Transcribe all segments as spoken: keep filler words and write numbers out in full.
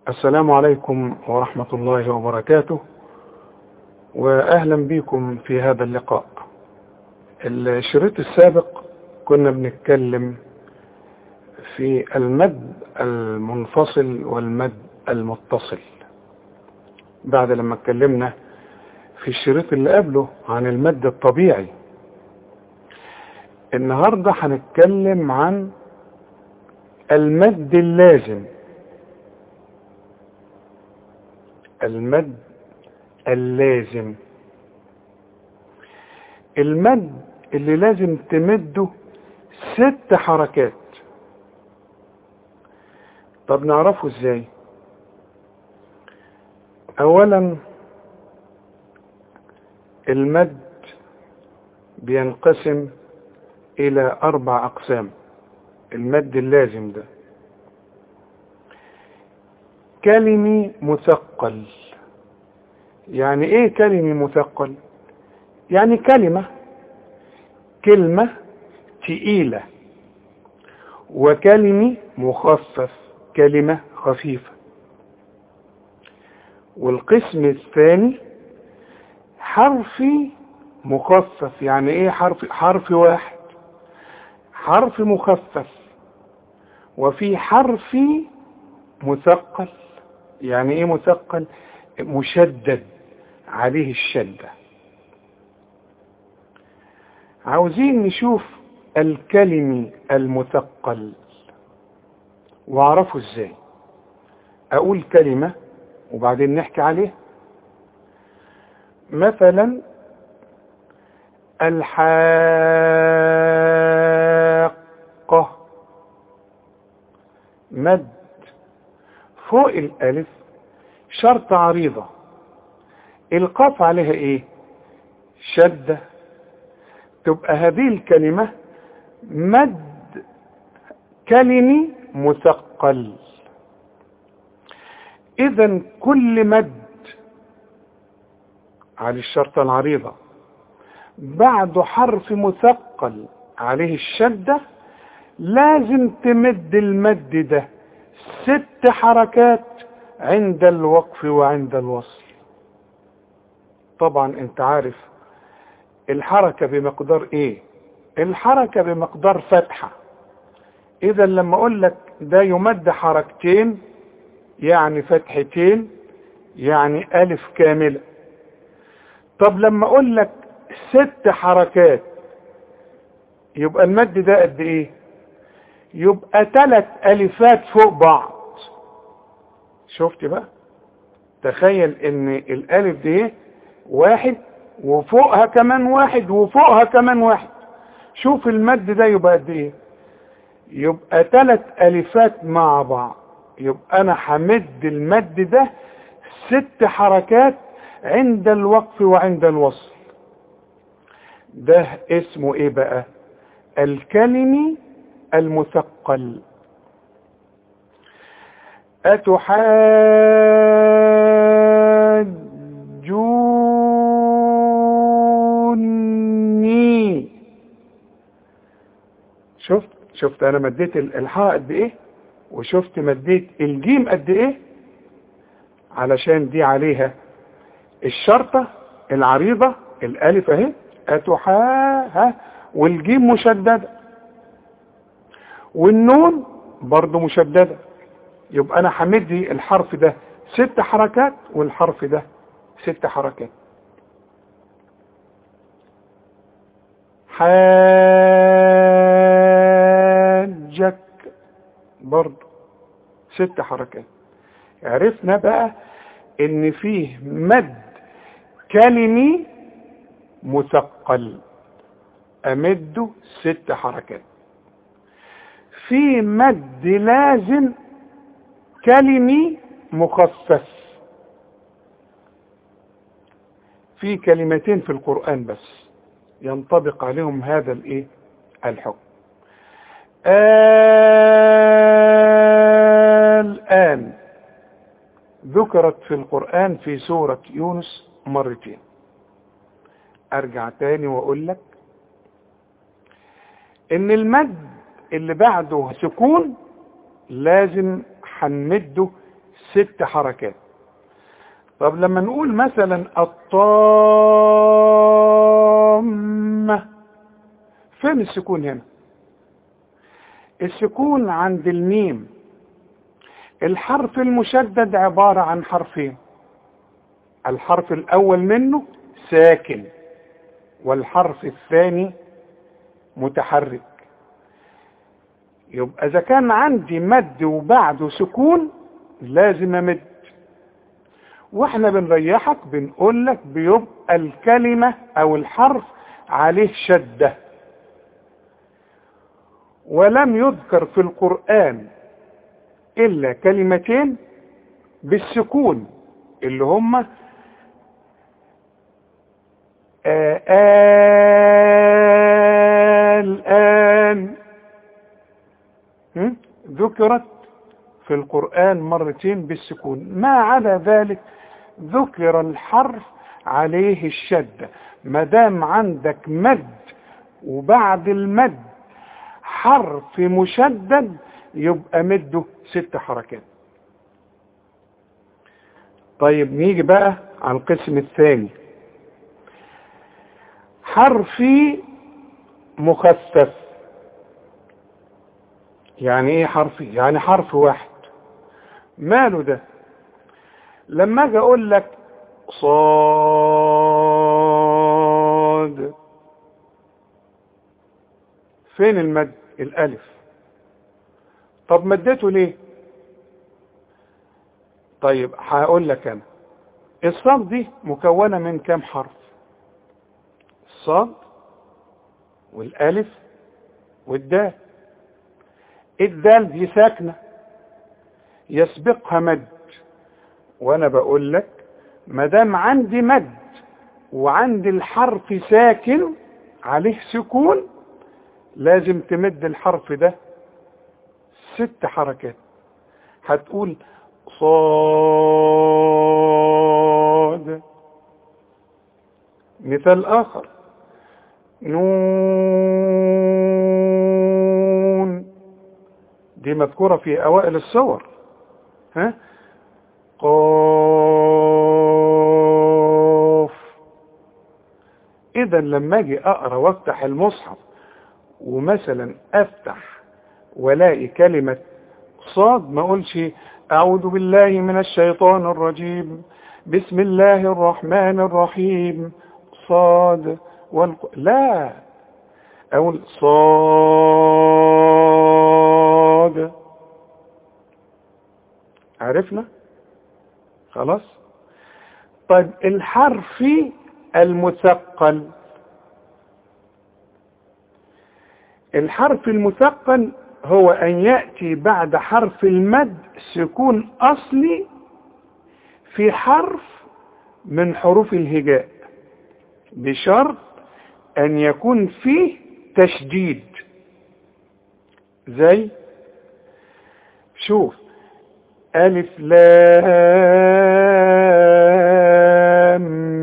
السلام عليكم ورحمة الله وبركاته، وأهلا بكم في هذا اللقاء. الشريط السابق كنا بنتكلم في المد المنفصل والمد المتصل، بعد لما اتكلمنا في الشريط اللي قبله عن المد الطبيعي. النهاردة هنتكلم عن المد اللازم. المد اللازم، المد اللي لازم تمده ست حركات. طب نعرفه ازاي؟ اولا المد بينقسم الى اربع اقسام. المد اللازم ده كلمي مثقل. يعني ايه كلمي مثقل؟ يعني كلمة كلمة تقيلة، وكلمي مخفف كلمة خفيفة. والقسم الثاني حرفي مخفف. يعني ايه حرف؟ حرف واحد، حرف مخفف. وفي حرفي مثقل. يعني ايه مثقل؟ مشدد عليه الشدة. عاوزين نشوف الكلمي المثقل واعرفه ازاي. اقول كلمة وبعدين نحكي عليه. مثلا الحاقة، مد فوق الالف شرط عريضة. القاف عليها ايه؟ شدة. تبقى هذه الكلمة مد كلمي مثقل. اذا كل مد على الشرطة العريضة بعد حرف مثقل عليه الشدة لازم تمد المد ده ست حركات عند الوقف وعند الوصل. طبعا انت عارف الحركة بمقدار ايه؟ الحركة بمقدار فتحة. اذا لما اقول لك ده يمد حركتين يعني فتحتين، يعني الف كاملة. طب لما اقول لك ست حركات يبقى المد ده قد ايه؟ يبقى ثلاث الفات فوق بعض. شفت بقى؟ تخيل ان الالف دي واحد وفوقها كمان واحد وفوقها كمان واحد. شوف المد ده يبقى قد ايه؟ يبقى ثلاث الفات مع بعض. يبقى انا همد المد ده ست حركات عند الوقف وعند الوصل. ده اسمه ايه بقى؟ الكلمي المثقل. أتحاجوني. شفت شفت انا مديت الحاء قد ايه، وشفت مديت الجيم قد ايه، علشان دي عليها الشرطة العريضة الالف اهي اتحا، والجيم مشددة، والنون برضو مشددة. يبقى انا همدي الحرف ده ست حركات والحرف ده ست حركات. حاجك برضو ست حركات. عرفنا بقى ان فيه مد كلمي مثقل امده ست حركات. في مد لازم كلمي مخفف. في كلمتين في القرآن بس ينطبق عليهم هذا الايه الحكم. الآن ذكرت في القرآن في سورة يونس مرتين. ارجع تاني واقول لك ان المد اللي بعده سكون لازم هنمده ست حركات. طب لما نقول مثلا الطامة، فين السكون هنا؟ السكون عند الميم. الحرف المشدد عبارة عن حرفين، الحرف الأول منه ساكن والحرف الثاني متحرك. يبقى إذا كان عندي مد وبعده سكون لازم أمد، واحنا بنريحك بنقول لك بيبقى الكلمة أو الحرف عليه شدة. ولم يذكر في القرآن إلا كلمتين بالسكون اللي هما الآن، ذكرت في القرآن مرتين بالسكون. ما عدا ذلك ذكر الحرف عليه الشدة. ما دام عندك مد وبعد المد حرف مشدد يبقى مده ست حركات. طيب نيجي بقى على القسم الثاني، حرفي مخفف. يعني ايه حرفي؟ يعني حرف واحد. ماله ده؟ لما اجي اقول لك صاد، فين المد؟ الالف. طب مدته ليه؟ طيب هقول لك انا، الصاد دي مكونة من كام حرف؟ الصاد والالف والدال. الدال دي ساكنة يسبقها مد، وانا بقول لك ما دام عندي مد وعندي الحرف ساكن عليه سكون لازم تمد الحرف ده ست حركات. هتقول صاد. مثال اخر، نون، دي مذكورة في اوائل السور. ها، قاف. اذا لما اجي اقرا وافتح المصحف ومثلا افتح ولاقي كلمة صاد ما اقولش اعوذ بالله من الشيطان الرجيم بسم الله الرحمن الرحيم صاد والق... لا، اقول صاد. عرفنا؟ خلاص. طيب الحرف المثقل، الحرف المثقل هو ان يأتي بعد حرف المد سكون اصلي في حرف من حروف الهجاء بشرط ان يكون فيه تشديد. زي شوف ألف لام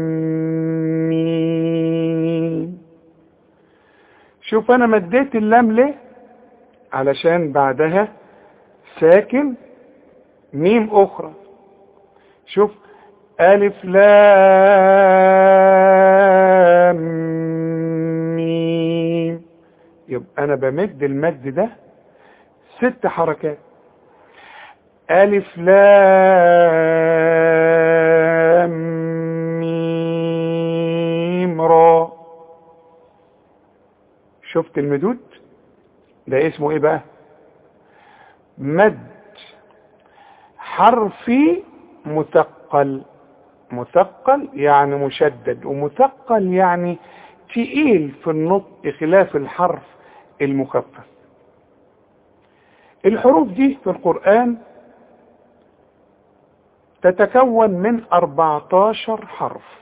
ميم. شوف أنا مديت اللام ليه؟ علشان بعدها ساكن ميم أخرى. شوف ألف لام ميم، يبقى أنا بمد المد ده ست حركات. ألف لام ميم را. شفت المدود ده اسمه ايه بقى؟ مد حرفي مثقل. مثقل يعني مشدد، ومثقل يعني تقيل في النطق خلاف الحرف المخفف. الحروف دي في القرآن تتكون من أربعتاشر حرف.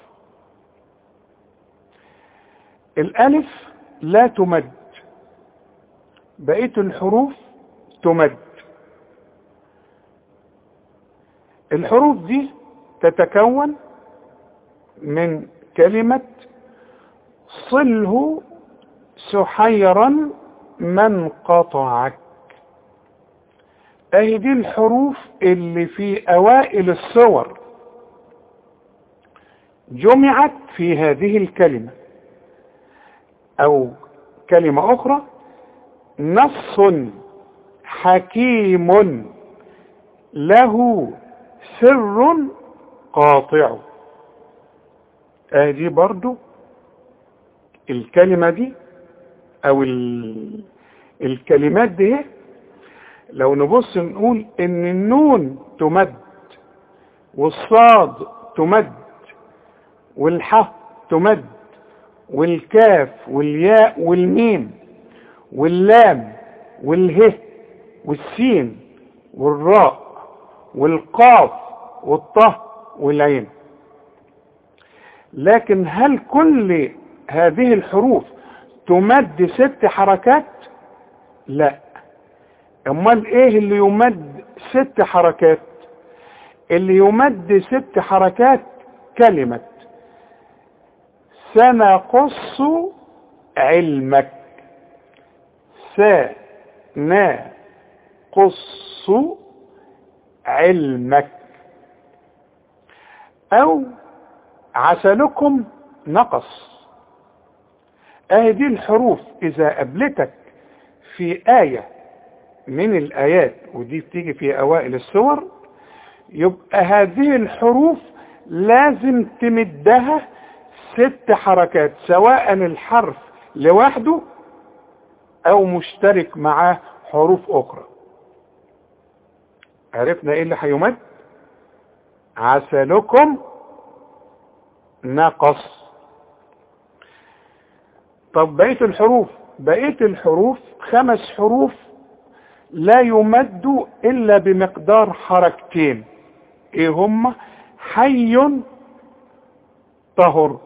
الألف لا تمد، بقية الحروف تمد. الحروف دي تتكون من كلمة صله سحيرا من قطعك. اهي دي الحروف اللي في اوائل الصور جمعت في هذه الكلمة، او كلمة اخرى نص حكيم له سر قاطع. ادي برضو الكلمة دي او ال... الكلمات دي لو نبص نقول ان النون تمد والصاد تمد والحاء تمد والكاف والياء والميم واللام والهاء والسين والراء والقاف والطاء والعين. لكن هل كل هذه الحروف تمد ست حركات؟ لا. امال ايه اللي يمد ست حركات؟ اللي يمد ست حركات كلمة سنقص علمك. سنقص علمك، او عسلكم نقص. اهي دي الحروف اذا قابلتك في آية من الآيات، ودي بتيجي في اوائل السور، يبقى هذه الحروف لازم تمدها ست حركات، سواء الحرف لوحده او مشترك معاه حروف اخرى. عرفنا ايه اللي هيمد؟ عسلكم نقص. طب بقية الحروف، بقية الحروف خمس حروف لا يمد الا بمقدار حركتين. ايه هم؟ حي طهر.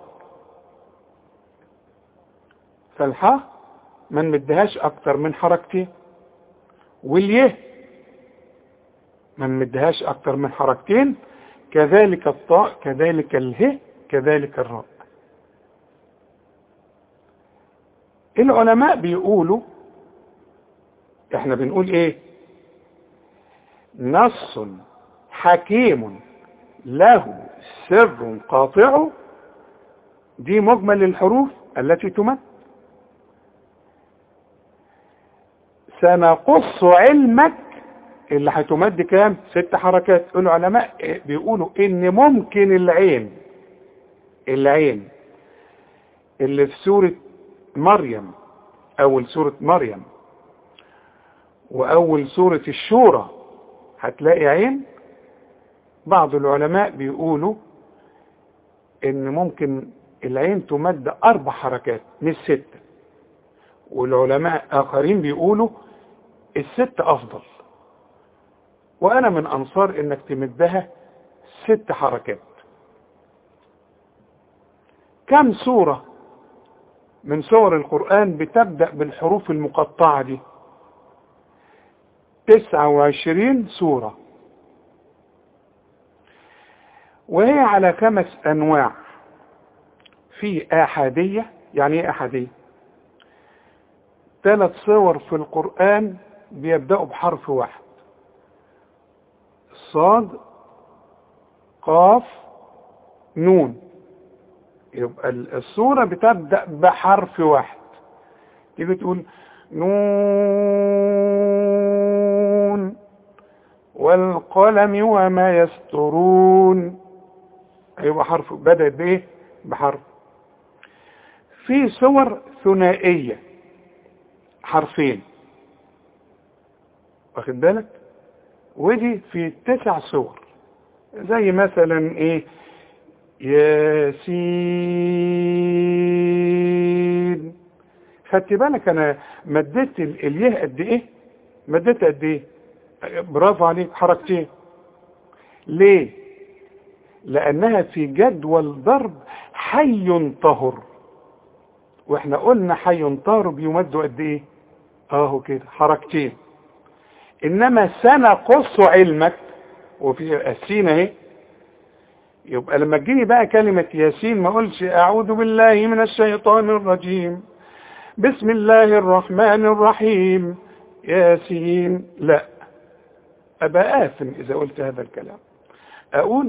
فالحاء ما نمدهاش اكتر من حركتين، واليه ما نمدهاش اكتر من حركتين، كذلك الطاء، كذلك اله، كذلك الراء. العلماء بيقولوا، احنا بنقول ايه؟ نص حكيم له سر قاطع، دي مجمل الحروف التي تمد. سنقص علمك اللي هتمد كام؟ ست حركات. العلماء بيقولوا ان ممكن العين العين اللي في سورة مريم، اول سورة مريم واول سورة الشورى هتلاقي عين. بعض العلماء بيقولوا ان ممكن العين تمد اربع حركات مش ستة، والعلماء اخرين بيقولوا الست افضل، وانا من انصار انك تمدها ست حركات. كم سورة من سور القرآن بتبدأ بالحروف المقطعة دي؟ تسعة وعشرين سورة، وهي على خمس انواع. في احادية. يعني ايه احادية؟ ثلاث صور في القرآن بيبدأوا بحرف واحد: صاد، قاف، نون. يبقى الصورة بتبدأ بحرف واحد. تيجي تقول نون والقلم وما يسطرون، هيبقى حرف بدأت بايه؟ بحرف. في صور ثنائية حرفين، واخد بالك؟ ودي في تسع صور، زي مثلا ايه؟ ياسين. خدت بالك انا مديت الياء قد ايه؟ مديت قد ايه؟ برافو عليك، حركتين. ليه؟ لانها في جدول ضرب حي طهر، واحنا قلنا حي طهر بيمد قد ايه؟ اهو كده حركتين. انما سنقص علمك وفي السين اهي، يبقى لما تجيني بقى كلمة ياسين ما اقولش اعوذ بالله من الشيطان الرجيم بسم الله الرحمن الرحيم ياسين، لا، أبقى آثم إذا قلت هذا الكلام. أقول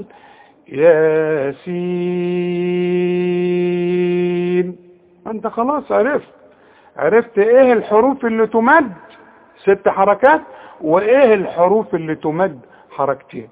ياسين، أنت خلاص عرفت عرفت إيه الحروف اللي تمد ست حركات وإيه الحروف اللي تمد حركتين.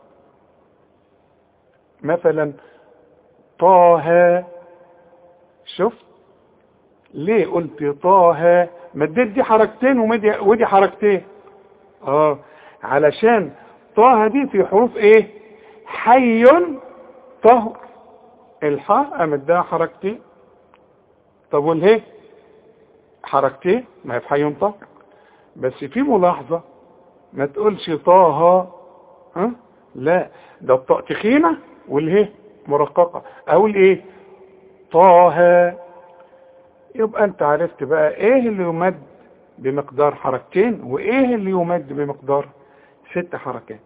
مثلا طه، شفت ليه قلت طه؟ مديت دي حركتين ومدي ودي حركتين. اه علشان طه دي في حروف ايه؟ حي طهر، الحاء امدها حركتين. طب والهي حركتين، ما هي في حي طهر. بس في ملاحظة، ما تقولش طه، ها لا، ده الطاء تخينة والهي مرققة. اقول ايه؟ طه. يبقى انت عرفت بقى ايه اللي يمد بمقدار حركتين وايه اللي يمد بمقدار ست حركات.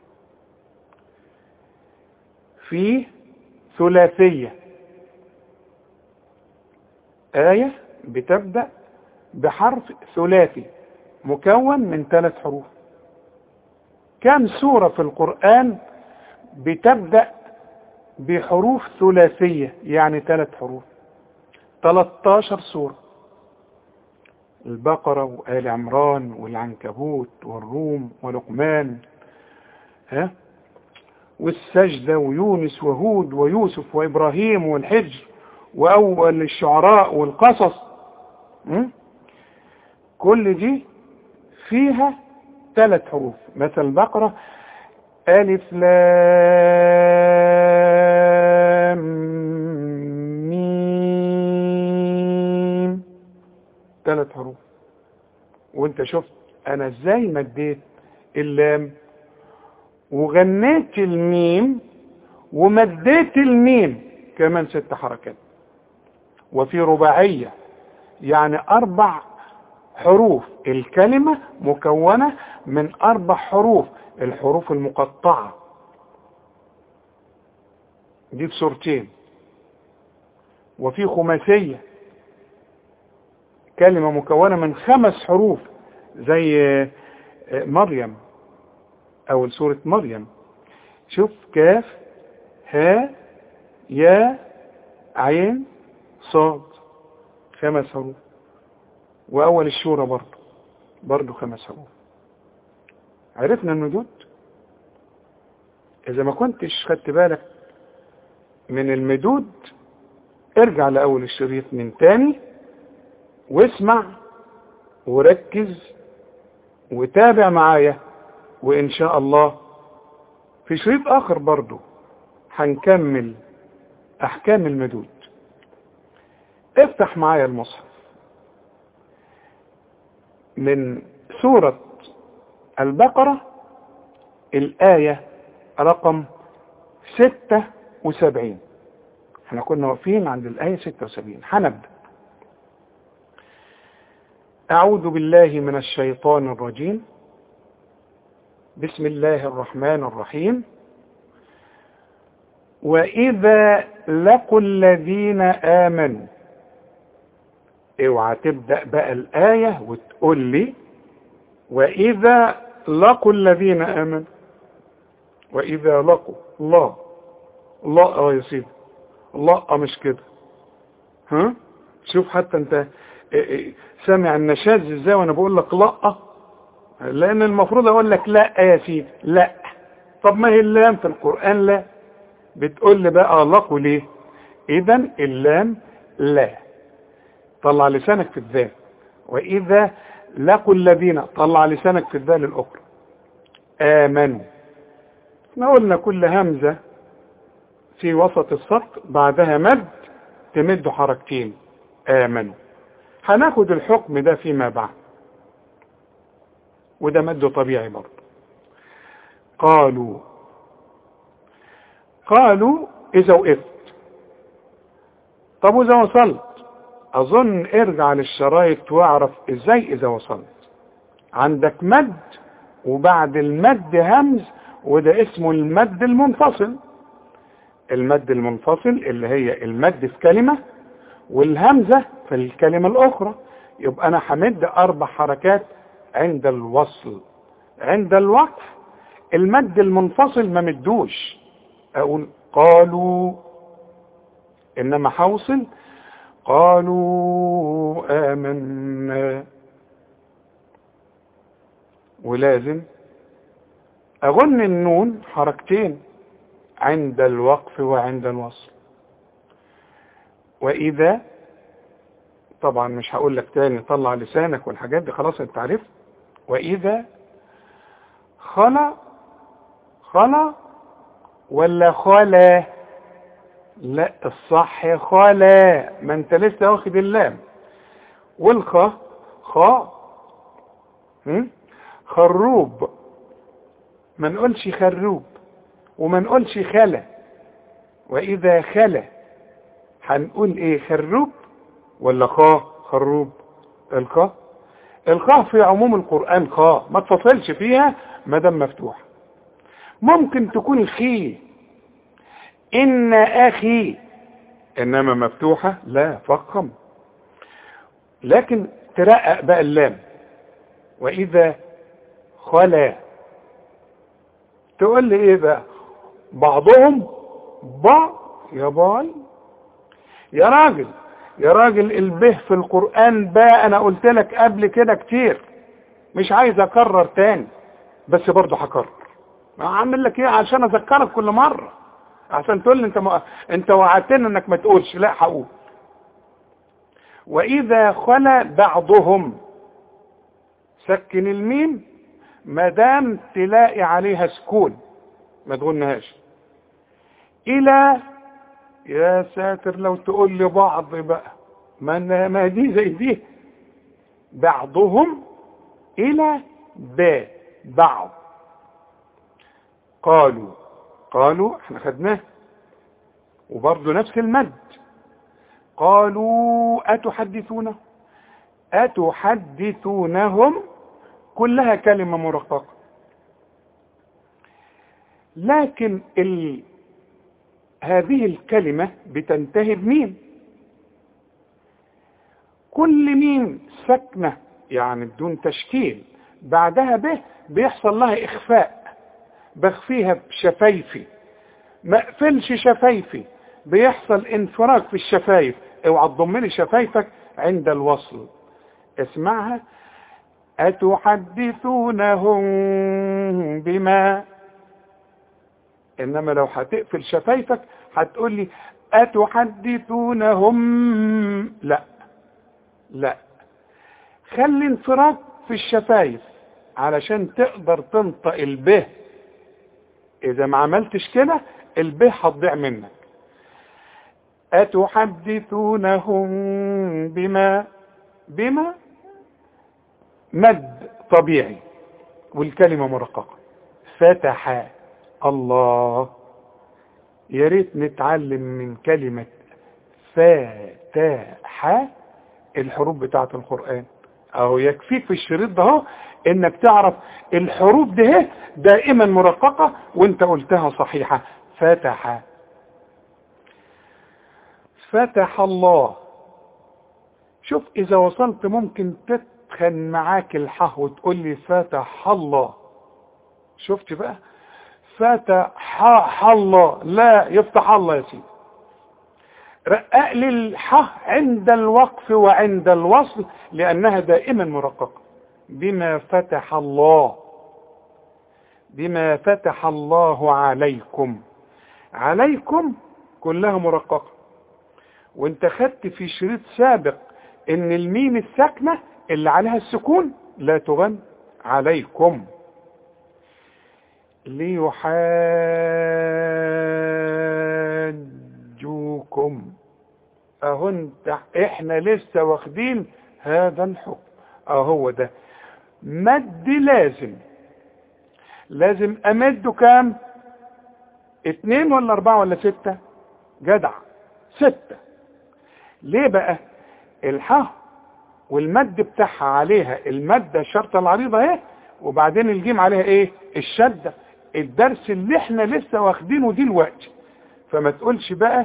في ثلاثية، آية بتبدأ بحرف ثلاثي مكون من ثلاث حروف. كم سورة في القرآن بتبدأ بحروف ثلاثية يعني ثلاث حروف؟ ثلاثة عشر سورة. البقرة وآل عمران والعنكبوت والروم ولقمان، ها، والسجدة ويونس وهود ويوسف وإبراهيم والحجر وأول الشعراء والقصص. م? كل دي فيها ثلاث حروف. مثل البقرة ألف لام ميم، ثلاث حروف. وانت شفت انا ازاي مديت اللام وغنيت الميم ومديت الميم كمان ست حركات. وفي رباعية يعني اربع حروف، الكلمة مكونة من اربع حروف، الحروف المقطعة دي في سورتين. وفي خماسية كلمة مكونة من خمس حروف زي مريم، أول سورة مريم. شوف كاف ها يا عين صاد، خمس حروف. وأول الشورى برضو برضو خمس حروف. عرفنا المدود؟ إذا ما كنتش خدت بالك من المدود ارجع لأول الشريط من تاني واسمع وركز وتابع معايا، وإن شاء الله في شريط آخر برضو هنكمل أحكام المدود. افتح معايا المصحف من سورة البقرة الآية رقم ستة وسبعين. احنا كنا واقفين عند الآية ستة وسبعين. هنبدأ. أعوذ بالله من الشيطان الرجيم. بسم الله الرحمن الرحيم. وإذا لقوا الذين آمنوا. اوعى تبدأ بقى الآية وتقول لي وإذا لقوا الذين آمنوا. وإذا لقوا الله الله اه يا سيدي الله مش كده. ها شوف حتى انت سامع النشاز ازاي وانا بقول لك لا، لان المفروض اقول لك لا يا سيدي لا. طب ما هي اللام في القرآن لا، بتقول لي بقى لقوا ليه؟ اذا اللام لا. طلع لسانك في الذال. واذا لقوا الذين، طلع لسانك في الذال الاخرى. امنوا. احنا قلنا كل همزة في وسط السطر بعدها مد تمد حركتين. آمنوا. هناخد الحكم ده فيما بعد، وده مد طبيعي برضه. قالوا قالوا إذا وقفت. طب وإذا وصلت؟ أظن ارجع للشرايط واعرف إزاي إذا وصلت. عندك مد وبعد المد همز، وده اسمه المد المنفصل. المد المنفصل اللي هي المد في كلمة والهمزة في الكلمة الأخرى. يبقى أنا همد أربع حركات عند الوصل. عند الوقف المد المنفصل ما مدوش، اقول قالوا، انما حوصل قالوا آمنا. ولازم اغن النون حركتين عند الوقف وعند الوصل. واذا طبعا مش هقول لك تاني طلع لسانك والحاجات دي، خلاص انت عرفت. واذا خلا، خلا ولا خلا؟ لا الصح خلا، ما انت لسه واخد اللام. والخاء خاء، خروب، ما نقولش خروب وما نقولش خلا. واذا خلا هنقول ايه، خروب ولا خاء خروب؟ الخاء، الخاء في عموم القرآن خاء، ما تفصلش فيها ما دام مفتوح. ممكن تكون خي، ان اخي، انما مفتوحة لا فخم. لكن ترقق بقى اللام. واذا خلا تقول لي ايه بقى؟ بعضهم بعض يا باي يا راجل، يا راجل البه في القرآن بقى انا قلت لك قبل كده كتير، مش عايز اكرر تاني، بس برضه هكرر. اعمل لك ايه عشان اذكرك كل مرة؟ عشان تقول لي انت م... انت وعدتني انك ما تقولش. لا هقول. واذا خلا بعضهم، سكن الميم ما دام تلاقي عليها سكون ما تغنهاش. الى، يا ساتر لو تقول لي بعض بقى، ما ما دي زي دي. بعضهم الى ب بعض. قالوا، قالوا احنا خدناه وبرضه نفس المد. قالوا أتحدثونه، أتحدثونهم كلها كلمة مرققة. لكن ال... هذه الكلمة بتنتهي بميم، كل ميم سكنة يعني بدون تشكيل بعدها به بيحصل لها إخفاء، بخفيها بشفايفي، ما اقفلش شفايفي، بيحصل انفراج في الشفايف. اوعى تضم لي شفايفك عند الوصل. اسمعها، أتحدثونهم بما، انما لو هتقفل شفايفك هتقول لي أتحدثونهم، لا لا، خلي انفراج في الشفايف علشان تقدر تنطق الب. اذا ما عملتش كده الب هتضيع منك. أتحدثونهم بما، بما مد طبيعي والكلمة مرققة. فتح، الله، يا ريت نتعلم من كلمة فتح الحروف بتاعة القرآن. اهو يكفيك في الشريط ده اهو انك تعرف الحروف ده دائما مرققة وانت قلتها صحيحة. فتح، فتح الله. شوف اذا وصلت ممكن تتخن معاك الحاء وتقول لي فتح الله. شفت بقى؟ فتح الله، لا يفتح الله يا سيدي. رقق لي الحاء عند الوقف وعند الوصل لانها دائما مرققة. بما فتح الله، بما فتح الله عليكم، عليكم كلها مرققة. وانت خدت في شريط سابق ان الميم الساكنة اللي عليها السكون لا تغن. عليكم. ليحاجوكم، اهو انت احنا لسه واخدين هذا الحكم. اهو ده مد لازم، لازم امده كام؟ اتنين ولا اربعة ولا ستة؟ جدع ستة. ليه بقى؟ الحاء والمد بتاعها عليها المادة الشرطة العريضة اهي، وبعدين الجيم عليها ايه؟ الشدة. الدرس اللي احنا لسه واخدينه دلوقتي. فما تقولش بقى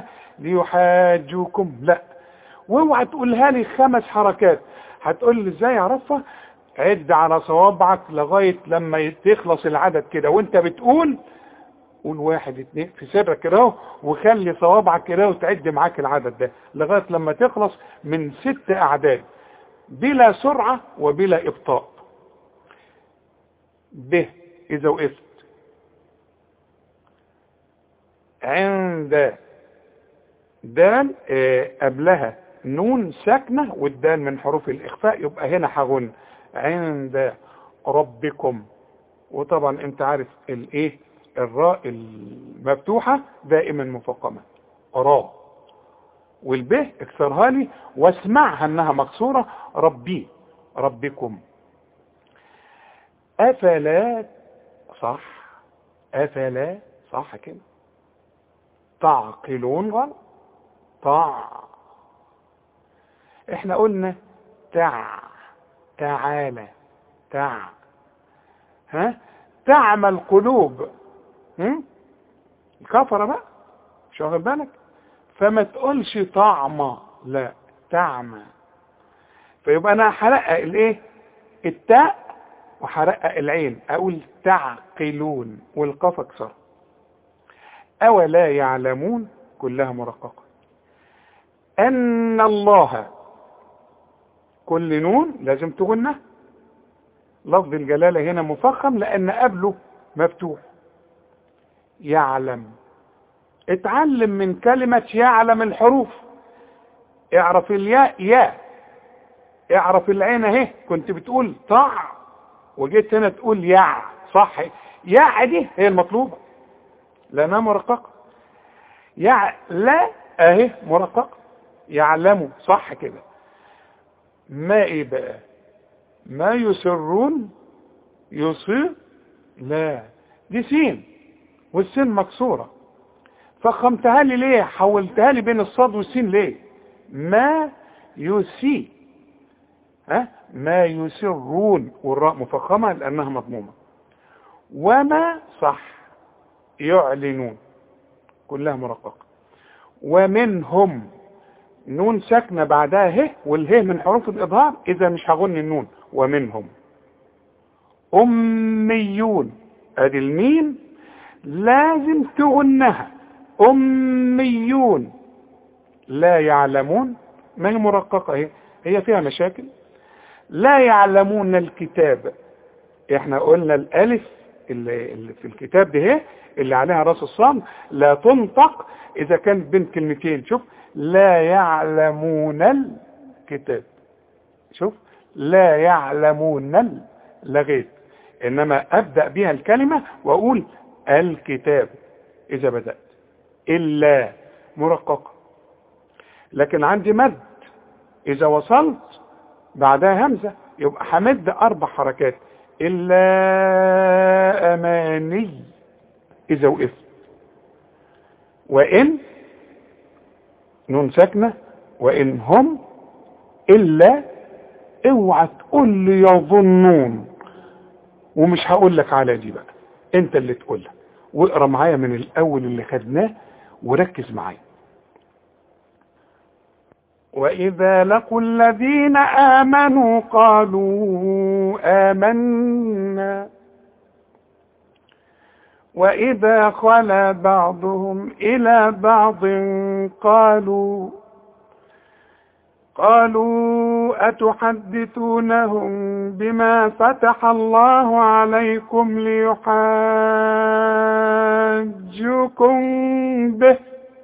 ليحاجوكم، لا. واوعى تقولها لي خمس حركات. هتقول لي ازاي اعرفها؟ عد على صوابعك لغاية لما تخلص العدد كده، وانت بتقول قول واحد اتنين في سرك كده، وخلي صوابعك كده وتعد معاك العدد ده لغاية لما تخلص من ست اعداد بلا سرعة وبلا ابطاء. ب اذا وقفت عند دال اه قبلها نون ساكنة، والدال من حروف الاخفاء، يبقى هنا هغن عند ربكم. وطبعا انت عارف الايه الراء المفتوحة دائما مفخمة را، والب اكسرها لي واسمعها انها مكسورة ربي ربكم. افلا صح، افلا صح كده. تعقلون غلط، طع احنا قلنا تع تعالى تع ها تعمى القلوب، هم الكفرة بقى مش واخد بالك، فما تقولش طعمة، لا تعمى. فيبقى انا هرقق الايه التاء وهرقق العين، اقول تعقلون والقاف اكسر. اولا يعلمون كلها مرققة. ان الله كل نون لازم تغنى، لفظ الجلالة هنا مفخم لان قبله مفتوح. يعلم، اتعلم من كلمة يعلم الحروف، اعرف الياء يا، اعرف العين اهي، كنت بتقول طع وجيت هنا تقول يع، صح، يع دي هي المطلوبة لانها مرققة. يع لا اهي مرققة، يعلموا صح كده. ما ايه بقى؟ ما يسرون يصير، لا دي سين والسين مكسورة، فخمتها لي ليه؟ حولتها لي بين الصاد والسين ليه؟ ما يسي ها ما يسرون، والراء مفخمة لانها مضمومة. وما صح يعلنون كلها مرققة. ومنهم نون ساكنة بعدها ه، والهه من حروف الإظهار، إذا مش هغني النون. ومنهم أميون، أدي الميم لازم تغنها، أميون لا يعلمون، ما هي مرققة هي هي فيها مشاكل. لا يعلمون الكتاب، احنا قلنا الألف اللي, اللي في الكتاب ده هي اللي عليها راس الصاد لا تنطق إذا كانت بين كلمتين. شوف لا يعلمون الكتاب، شوف لا يعلمون لغيت، انما ابدأ بها الكلمة واقول الكتاب اذا بدأت. الا مرققة، لكن عندي مد اذا وصلت بعدها همزة يبقى همد اربع حركات. الا اماني اذا وقفت. وان نون ساكنة، وإن هم إلا، اوعى تقول لي يظنون، ومش هقول لك على دي بقى، انت اللي تقولها. واقرا معايا من الاول اللي خدناه وركز معايا. وإذا لقوا الذين آمنوا قالوا آمنا، وإذا خلا بعضهم إلى بعض قالوا قالوا أتحدثونهم بما فتح الله عليكم ليحاجوكم به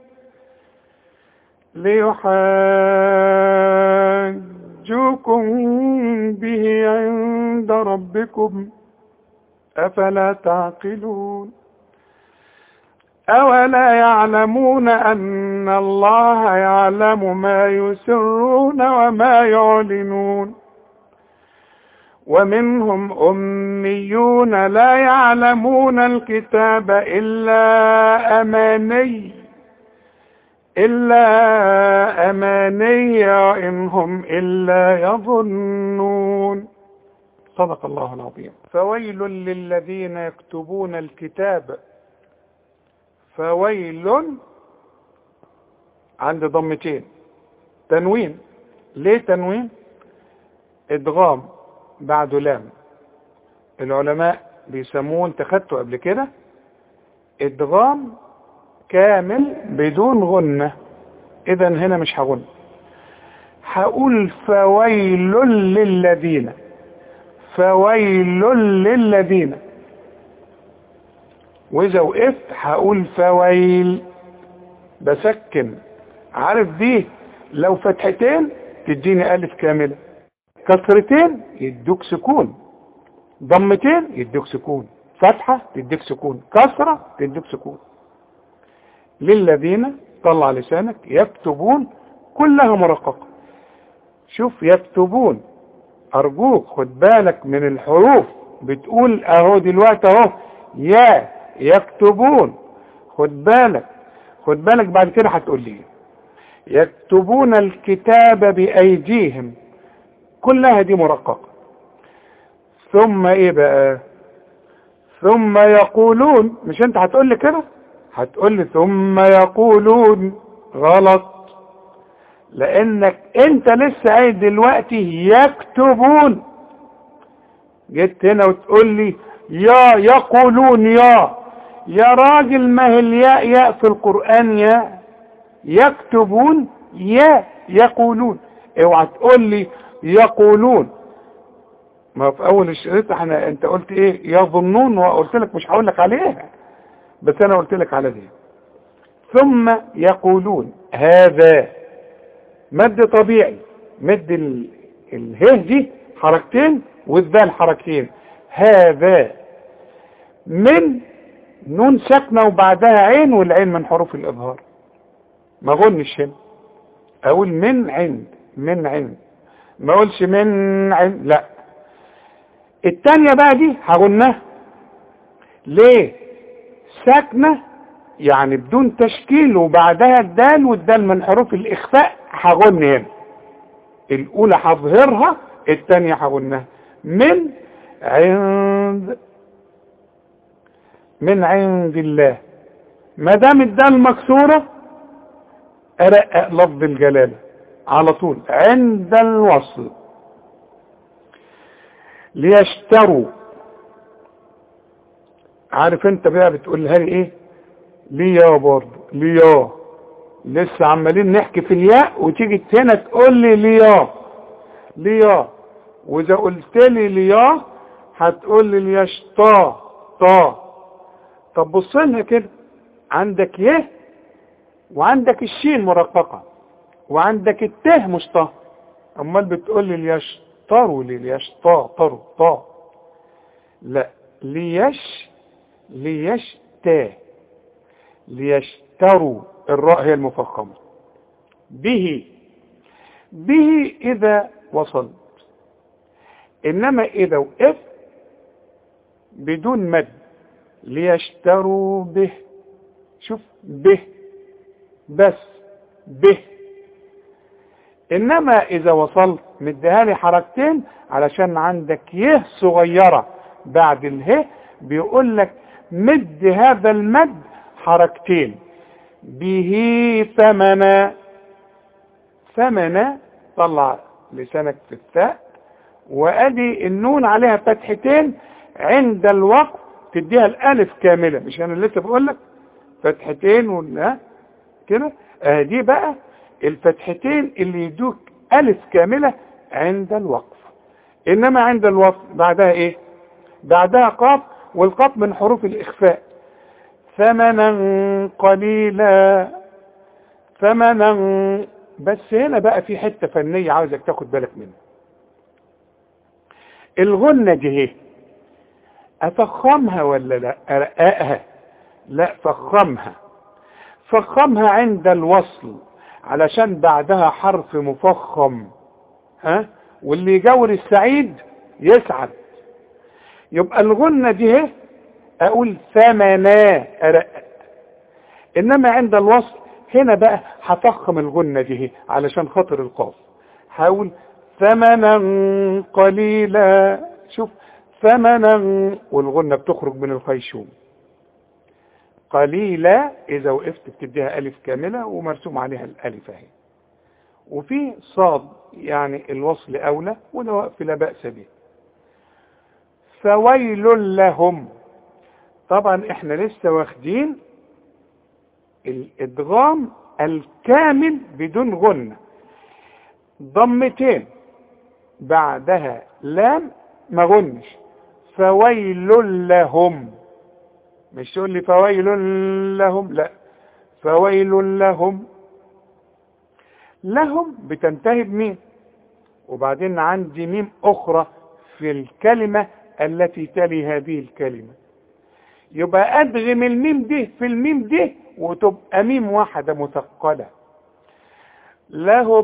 ليحاجوكم به عند ربكم أفلا تعقلون. أولا يعلمون أن الله يعلم ما يسرون وما يعلنون. ومنهم أميون لا يعلمون الكتاب إلا أماني إلا أماني إن هم إلا يظنون. صدق الله العظيم. فويل للذين يكتبون الكتاب، فويل عند ضمتين، تنوين. ليه تنوين؟ ادغام بعده لام. العلماء بيسموه، انت خدته قبل كده، ادغام كامل بدون غنة. اذا هنا مش هغن، هقول فويل للذين، فويل للذين. واذا وقفت هقول فويل، بسكن. عارف دي لو فتحتين تديني الف كاملة، كسرتين يدوك سكون، ضمتين يدوك سكون، فتحة تديك سكون، كسرة تديك سكون. للذين، طلع لسانك، يكتبون كلها مرققة. شوف يكتبون، ارجوك خد بالك من الحروف. بتقول اهو دلوقتي اهو يا يكتبون، خد بالك خد بالك بعد كده هتقول لي يكتبون الكتاب بايديهم، كلها دي مرققة. ثم ايه بقى؟ ثم يقولون، مش انت هتقول لي كده؟ هتقول لي ثم يقولون. غلط، لانك انت لسه قايل دلوقتي يكتبون. جيت هنا وتقول لي يا يقولون. يا يا راجل، ما هي الياء ياء في القرآن يا. يكتبون يا يقولون. اوعى تقول لي يقولون. ما في اول الشريط احنا انت قلت ايه؟ يظنون، وقلت لك مش هقول لك عليها، بس انا قلت لك على دي. ثم يقولون، هذا مد طبيعي، مد ال... اله دي حركتين والذال حركتين. هذا من نون ساكنه وبعدها عين، والعين من حروف الاظهار. ما اغنش هنا، اقول من عند، من عند، ما اقولش من عند، لا. التانية بقى دي هغنها ليه؟ ساكنه يعني بدون تشكيل وبعدها الدال، والدال من حروف الاخفاء. هغن هنا، الاولى هظهرها، الثانيه هغنها. من عند، من عند الله. ما دام الدال مكسوره ارقق لفظ الجلاله على طول عند الوصل. ليشتروا، عارف انت بقى بتقولها لي ايه؟ ليا برضه، ليا. لسه عمالين نحكي في الياء وتيجي هنا تقول لي ليا، ليا. واذا قلت لي ليا هتقول لي ليشطا، طا. طب بص لها كده، عندك يه وعندك الشين مرققه وعندك الته مش طا، امال بتقول لي ليشطروا لي، ليشطا طروا طا. لا، ليش ليشتا، ليشتروا، الراء هي المفخمة. به، به إذا وصلت، إنما إذا وقف بدون مد. ليشتروا به، شوف به بس، به. إنما إذا وصلت مديها لي حركتين، علشان عندك يه صغيرة بعد اله، بيقول لك مد هذا المد حركتين. به ثمنا، ثمنا، طلع لسانك في الثاء، وادي النون عليها فتحتين عند الوقف تديها الالف كامله. مش انا لسه بقول لك فتحتين ولا كده؟ اه دي بقى الفتحتين اللي يدوك الف كامله عند الوقف. انما عند الوقف بعدها ايه؟ بعدها قاف، والقاف من حروف الاخفاء. ثمنا قليلا، ثمنا. بس هنا بقى في حته فنيه عاوزك تاخد بالك منها. الغنه دي ايه؟ افخمها ولا لا؟ ارققها؟ لا، فخمها. فخمها عند الوصل علشان بعدها حرف مفخم، ها، واللي يجور السعيد يسعد. يبقى الغنه دي ايه؟ اقول ثمنا، ارقق. انما عند الوصل هنا بقى هفخم الغنه دي علشان خاطر القاف. هقول ثمنا قليلا، شوف ثمنا، والغنه بتخرج من الخيشوم. قليلا اذا وقفت بتديها الف كامله ومرسوم عليها الالف اهي. وفي صاد يعني الوصل اولى، وده وقف لا باس به. فويل لهم. طبعا احنا لسه واخدين الادغام الكامل بدون غنة، ضمتين بعدها لام ما غنش، فويل لهم. مش تقول لي فويل لهم، لا، فويل لهم. لهم بتنتهي بميم، وبعدين عندي ميم اخرى في الكلمة التي تلي هذه الكلمة، يبقى ادغم الميم دي في الميم دي وتبقى ميم واحدة مثقلة. لهم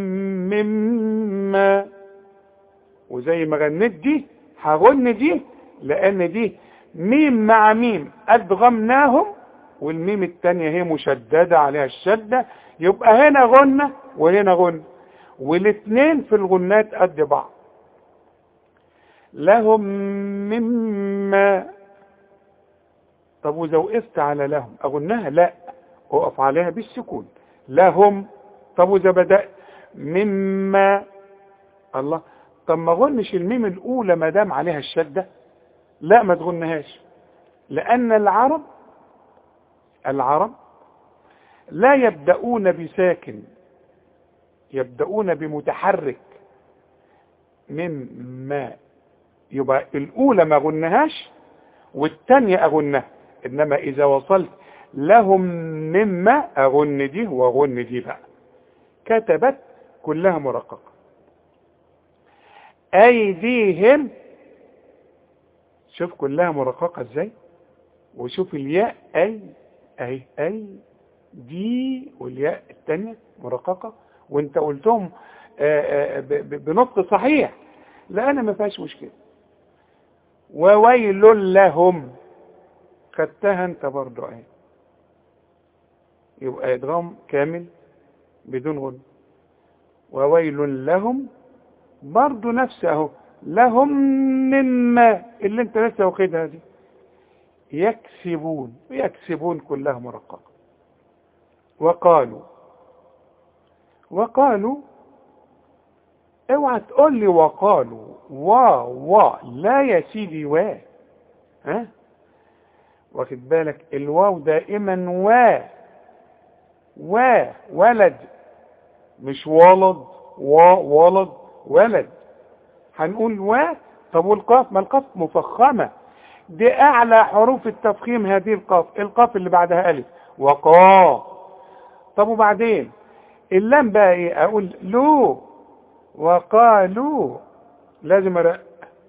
مما، وزي ما غنيت دي هغن دي، لان دي ميم مع ميم ادغمناهم، والميم التانية هي مشددة عليها الشدة، يبقى هنا غنة وهنا غنة، والاثنين في الغنات قد بعض. لهم مما. طب واذا وقفت على لهم اغنها؟ لا، اقف عليها بالسكون. لهم. طب واذا بدأت مما، الله، طب ما غنش الميم الاولى ما دام عليها الشدة؟ لا، ما تغنهاش، لان العرب العرب لا يبدأون بساكن، يبدأون بمتحرك. مما، يبقى الاولى ما غنهاش والتانية اغنها، انما اذا وصلت لهم مما اغن دي واغن دي بقى. كتبت كلها مرققة. ايديهم، شوف كلها مرققة ازاي، وشوف الياء اي اي اي دي، والياء التانية مرققة، وانت قلتهم بنطق صحيح، لا انا ما فيهاش مشكلة. وويل لهم، خدتها انت برضو اهي، يبقى ادغام كامل بدون غن. وويل لهم برضو نفس اهو، لهم مما اللي انت لسه واخدها دي. يكسبون، يكسبون كلها مرققة. وقالوا، وقالوا اوعى تقول لي وقالوا وا وا، لا يا سيدي وا، ها، واخد بالك؟ الواو دائما وا وا، ولد، مش ولد، وا ولد ولد، هنقول وا. طب والقاف؟ ما القاف مفخمة، دي اعلى حروف التفخيم هذه القاف، القاف اللي بعدها الف. وقا. طب وبعدين اللام بقى ايه؟ اقول لو، وقالوا، لازم ارق.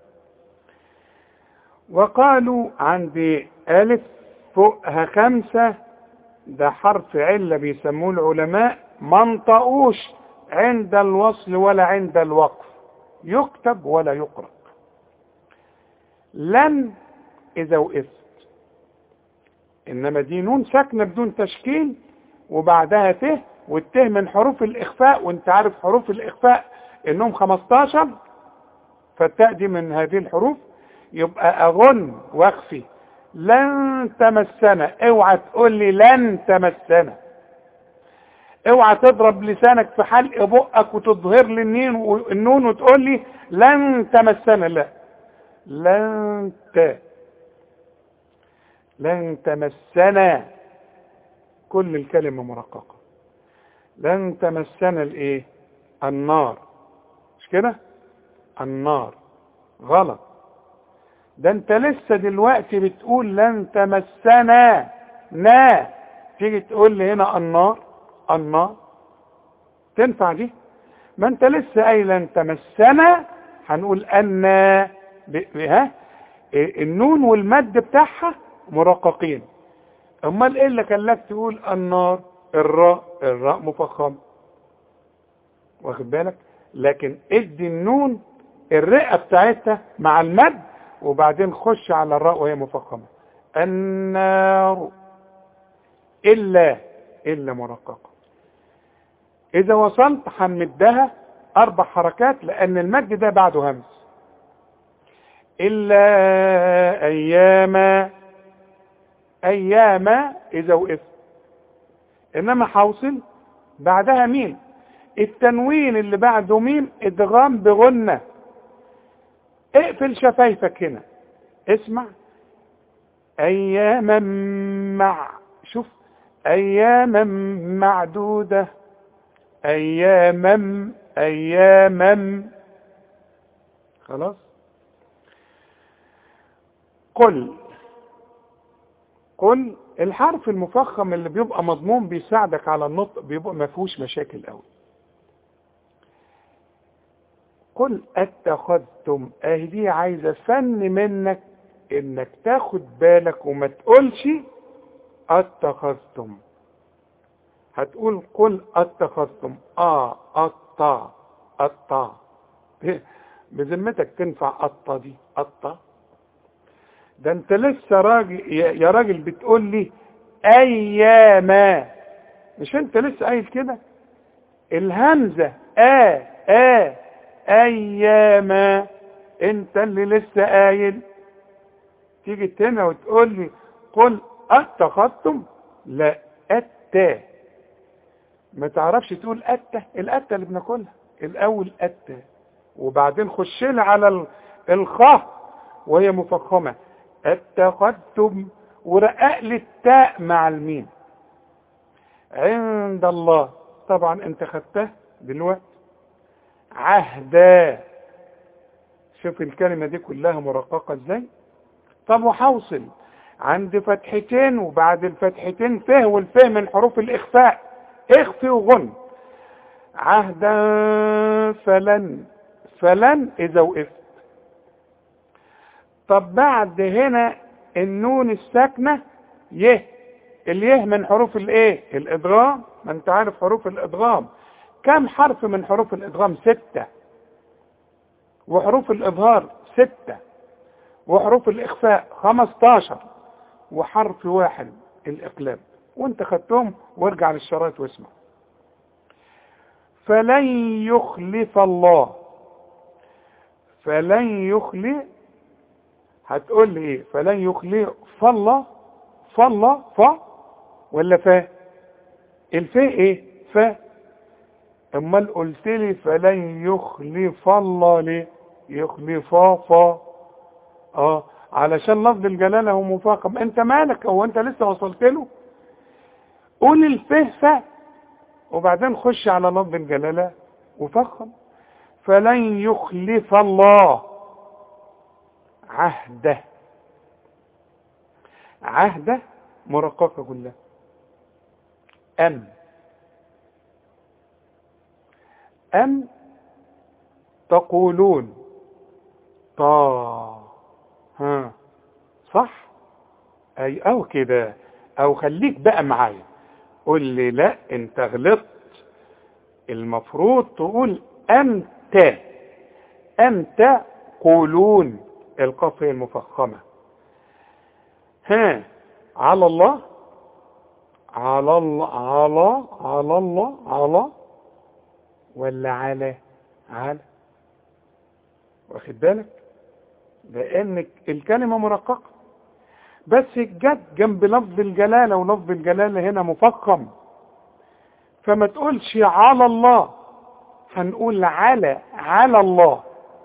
وقالوا عندي الف فوقها خمسة، ده حرف علة بيسموه العلماء ما انطقوش عند الوصل ولا عند الوقف، يكتب ولا يقرأ. لن اذا وقفت، انما دي نون ساكنة بدون تشكيل وبعدها ت، والته من حروف الاخفاء، وانت عارف حروف الاخفاء انهم خمستاشر، فالتاء دي من هذه الحروف، يبقى اغن واخفي. لن تمسنا، اوعى تقول لي لن تمسنا، اوعى تضرب لسانك في حلق بقك وتظهر لي النين النون وتقول لي لن تمسنا، لا، لن ت لن تمسنا، كل الكلمة مرققة. لن تمسنا الايه؟ النار، مش كده؟ النار غلط، ده انت لسه دلوقتي بتقول لن تمسنا، نا، تيجي تقول لي هنا النار، النار تنفع دي؟ ما انت لسه قايل لن تمسنا، هنقول ان ها النون والمد بتاعها مرققين. امال ايه اللي خلاك تقول النار؟ الراء، الراء مفخمه، واخد بالك؟ لكن ادي النون الرئه بتاعتها مع المد، وبعدين خش على الراء وهي مفخمه. النار الا الا مرققه. اذا وصلت هنمدها اربع حركات لان المد ده بعده همس. الا اياما، اياما اذا وقفت، انما حوصل بعدها ميم، التنوين اللي بعده ميم ادغام بغنة. اقفل شفايفك هنا، اسمع، اياما مع، شوف، اياما معدودة، اياما اياما. خلاص. قل، قل الحرف المفخم اللي بيبقى مضمون بيساعدك على النطق، بيبقى ما فيهوش مشاكل قوي. قل اتخذتم، اهي دي عايزه فن منك انك تاخد بالك وما تقولش اتخذتم. هتقول قل اتخذتم، اه الطا الطا، بذمتك تنفع الطا دي؟ الطا ده انت لسه راجل يا راجل بتقول لي اياما، مش انت لسه قايل كده؟ الهمزه اه اه اياما، انت اللي لسه قايل. تيجي هنا وتقول لي قل اتخذتم؟ لا، التا، ما تعرفش تقول اتا، الاتا اللي بناكلها الاول اتا، وبعدين خش لها على الخاء وهي مفخمه، اتخذتم، ورقق لي التاء مع الميم. عند الله، طبعا انت خدتها دلوقتي. عهدا، شوف الكلمه دي كلها مرققه ازاي. طب وحوصل عند فتحتين، وبعد الفتحتين فه، والفه من حروف الاخفاء، اخفي وغن. عهدا فلن، فلن اذا وقفت. طب بعد هنا النون الساكنه يه، اليه من حروف الايه؟ الادغام. ما انت عارف حروف الادغام كم حرف من حروف الادغام؟ ستة. وحروف الاظهار ستة، وحروف الاخفاء خمستاشر، وحرف واحد الاقلاب، وانت خدتهم. وارجع للشرايط واسمع. فلن يخلف الله، فلن يخلف، هتقول لي ايه؟ فلن يخلف الله، فالله فا ولا فا؟ الفاء ايه؟ فا. امال قلت لي فلن يخلف الله ليه؟ يخلفا فا، اه علشان لفظ الجلاله هو مفخم. انت مالك؟ هو انت لسه وصلت له؟ قول الفه فا، وبعدين خش على لفظ الجلاله وفخم. فلن يخلف الله عهده، عهده مرققه كلها. ام، ام تقولون، طا، ها صح؟ اي او كده، او خليك بقى معايا قول لي لا انت غلطت، المفروض تقول انت، انت قولون، القاف هي المفخمه. ها على الله، على الله، على على الله، على ولا على؟ على، واخد بالك؟ لان الكلمه مرققه، بس جت جنب لفظ الجلاله، ولفظ الجلاله هنا مفخم، فما تقولش على الله، هنقول على، على الله.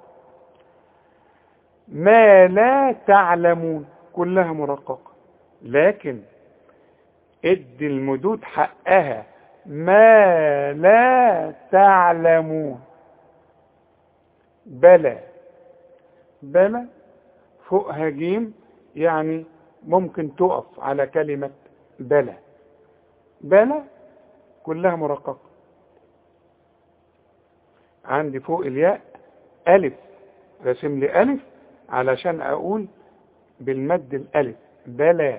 ما لا تعلمون كلها مرققه، لكن ادي المدود حقها. ما لا تعلمون، بلى، بلى فوقها جيم، يعني ممكن تقف على كلمة بلى. بلى كلها مرققة. عندي فوق الياء ألف، رسم لي ألف علشان أقول بالمد الألف بلى.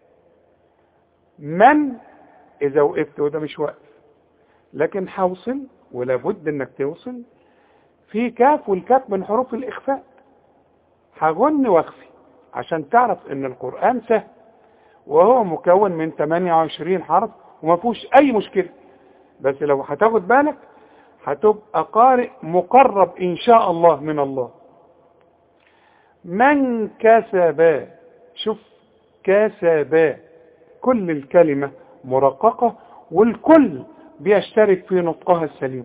من إذا وقفت، وده مش وقف لكن حوصل، ولابد إنك توصل. في كاف، والكاف من حروف الإخفاء، هغن واخفي عشان تعرف إن القرآن سهل، وهو مكون من ثمانية وعشرين حرف وما فيهوش أي مشكلة. بس لو هتاخد بالك هتبقى قارئ مقرب إن شاء الله من الله. من كسب، شوف كسب، كل الكلمة مرققة، والكل بيشترك في نطقها السليم.